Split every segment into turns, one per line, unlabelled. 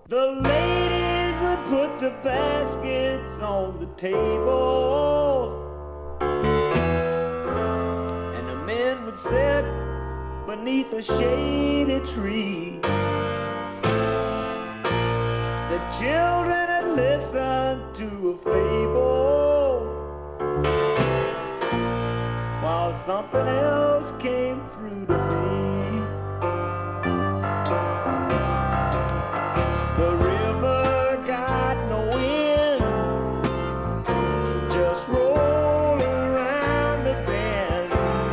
The ladies would put the baskets on the table, and the men would sit beneath a shady tree. The children would listen to a fable, while something else came through to me. The river got no wind, just rolled around the bend.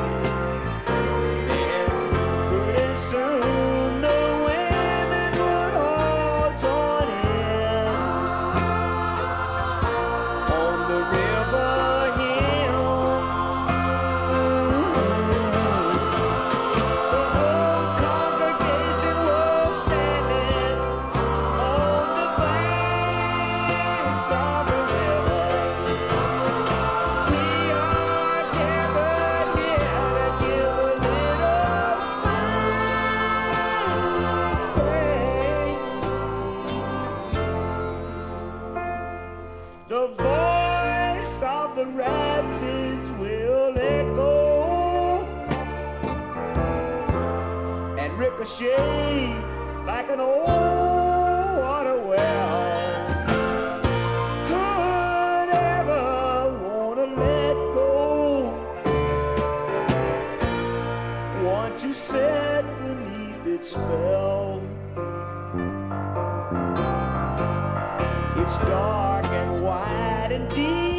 And pretty soon the women would all join in on the river hymn. The whole congregation was standing on the banks of the river. We are gathered here to give a little thanks. The voice of the rapids will echo and ricochet like an old water well. Who'd ever wanna let go once you set beneath its spell? It's dark and wide and deep,